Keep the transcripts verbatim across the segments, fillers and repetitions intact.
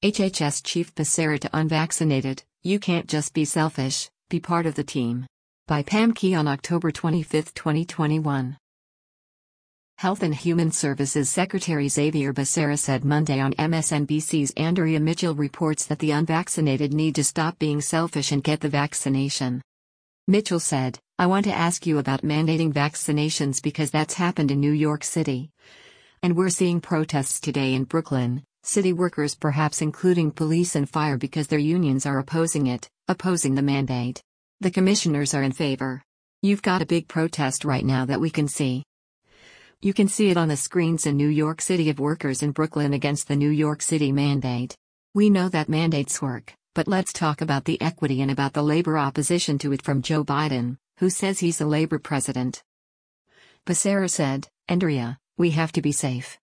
H H S Chief Becerra to unvaccinated, "You can't just be selfish, be part of the team." By Pam Key on October twenty-fifth, twenty twenty-one. Health and Human Services Secretary Xavier Becerra said Monday on M S N B C's Andrea Mitchell reports that the unvaccinated need to stop being selfish and get the vaccination. Mitchell said, "I want to ask you about mandating vaccinations because that's happened in New York City. And we're seeing protests today in Brooklyn, city workers perhaps including police and fire because their unions are opposing it, opposing the mandate. The commissioners are in favor. You've got a big protest right now that we can see. You can see it on the screens in New York City of workers in Brooklyn against the New York City mandate. We know that mandates work, but let's talk about the equity and about the labor opposition to it from Joe Biden, who says he's a labor president." Becerra said, "Andrea, we have to be safe.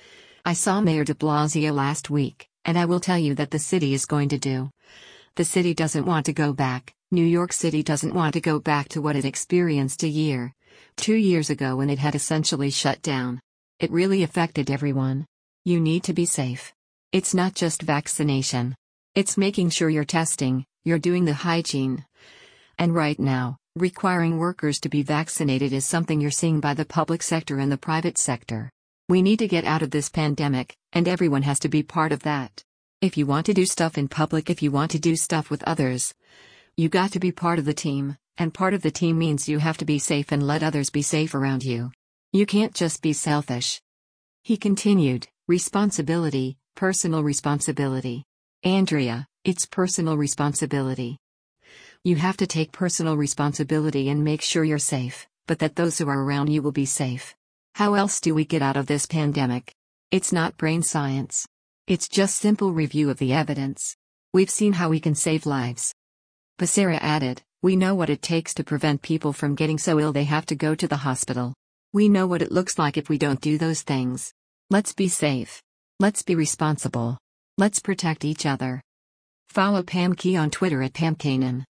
I saw Mayor de Blasio last week, and I will tell you that the city is going to do. The city doesn't want to go back. New York City doesn't want to go back to what it experienced a year, two years ago when it had essentially shut down. It really affected everyone. You need to be safe. It's not just vaccination. It's making sure you're testing, you're doing the hygiene. And right now, requiring workers to be vaccinated is something you're seeing by the public sector and the private sector. We need to get out of this pandemic, and everyone has to be part of that. If you want to do stuff in public, if you want to do stuff with others, you got to be part of the team, and part of the team means you have to be safe and let others be safe around you. You can't just be selfish." He continued, "Responsibility, personal responsibility. Andrea, it's personal responsibility. You have to take personal responsibility and make sure you're safe, but that those who are around you will be safe. How else do we get out of this pandemic? It's not brain science. It's just simple review of the evidence. We've seen how we can save lives." Becerra added, "We know what it takes to prevent people from getting so ill they have to go to the hospital. We know what it looks like if we don't do those things. Let's be safe. Let's be responsible. Let's protect each other." Follow Pam Key on Twitter at Pam Kanan.